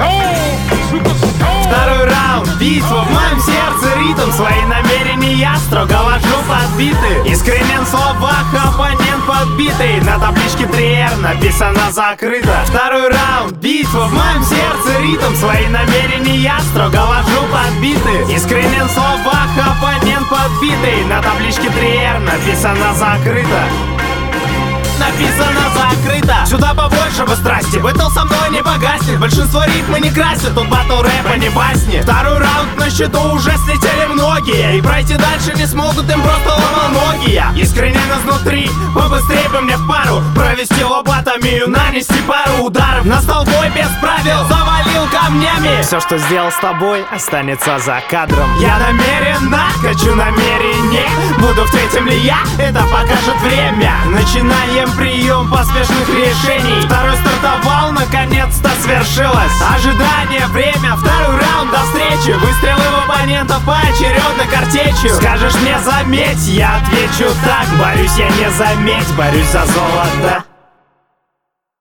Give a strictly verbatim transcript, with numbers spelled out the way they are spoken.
Второй раунд, битва, в моем сердце ритм. Свои намерения строго вожу подбиты. Искренен в словах, оппонент подбитый. На табличке три эр написано закрыто. Второй раунд, битва, в моем сердце ритм. Свои намерения строго вожу подбиты. Искренен в словах, оппонент подбитый. На табличке три эр написано закрыто. Написано закрыто. Сюда побольше бы страсти, бэтл со мной не погаснет. Большинство ритмы не красит, тут батл рэпа не басни. Второй раунд на счету, уже слетели многие. И пройти дальше не смогут, им просто ломал ноги я. Искренен изнутри, побыстрее бы мне в пару провести лоботомию, нанести пару ударов. Настал бой без правил, завалил камнями. Все, что сделал с тобой, останется за кадром. Я намеренно хочу намерение. Буду в третьем ли я, это покажет время. Начинаем прием поспешных решений. Второй стартовал, наконец-то свершилось ожидание, время. Второй раунд, до встречи. Выстрелы в оппонентов поочередно картечью. Скажешь мне заметь, я отвечу так. Борюсь я не заметь, борюсь за золото.